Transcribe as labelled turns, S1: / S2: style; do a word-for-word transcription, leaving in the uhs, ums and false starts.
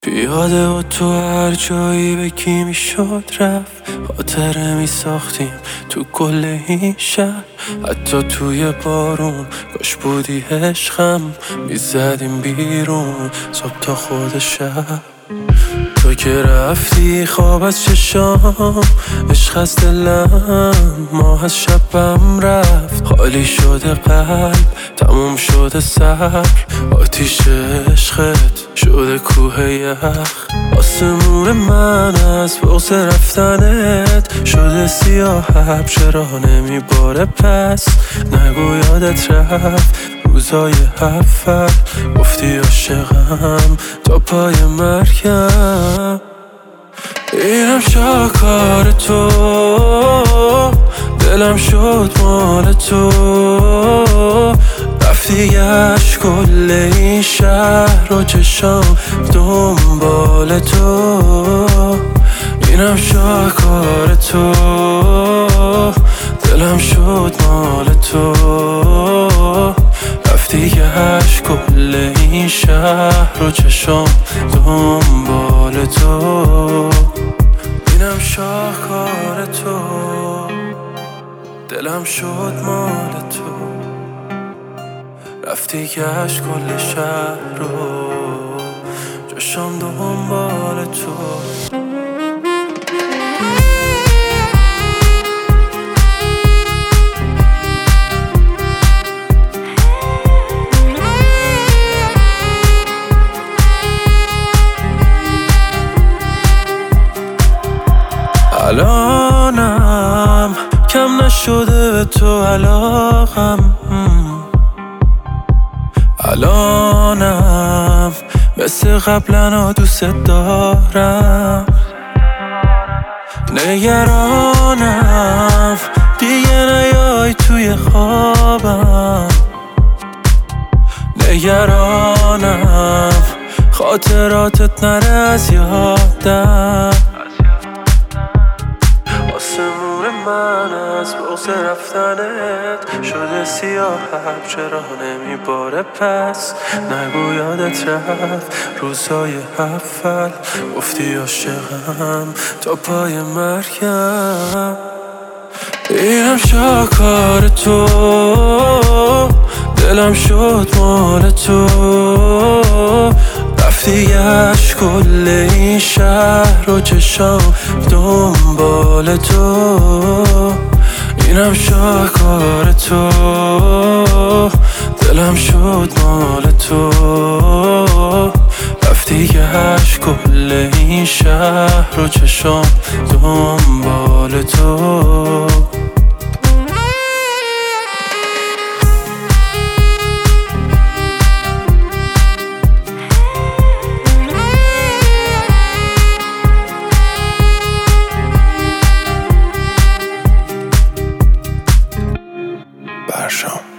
S1: پیاده و تو هر جایی به کی میشد رفت، خاطره می ساختیم تو کل این شهر. حتی توی بارون کاش بودی عشقم، میزدیم بیرون صبح تا خود شب. تو که رفتی خواب از چشام، عشق از دلم ماه از شبم رفت. خالی شده قلب، تموم شده سر، آتیش عشقت شده کوه یخ. آسمون من از بغض رفتنت شده سیاه، چرا نمیباره پس؟ نگو یادت رفت روزای اول، گفتی عاشقم تا پای مرگم. اینم شاکار تو، دلم شد مال تو، رفتی گشت کل این شهر و چشام دنبال تو. اینم شاکار تو، دلم شد مال تو، رفتی گشت کل این شهر و چشام دنبال تو. اینم شاهکار تو، دلم شد مال تو، رفتی گشت کل شهر رو چشام دنبال تو. الانم کم نشده به تو علاقم، الانم مثل قبلا دوست دارم. نگرانم دیگه نیای توی خوابم، نگرانم خاطراتت نره از یادم. آسمون من از بغض رفتنت شده سیاه، چرا نمیباره پس؟ نگو یادت رفت روزای اول، گفتی عاشقم تا پای مرگم. اینم شاکار تو، دلم شد مال تو، رفتی گشت کل این شهر و چشام دنبال تو. اینم شاهکار تو، دلم شد مال تو، رفتی گشت کل این شهر و چشام دنبال تو. برشام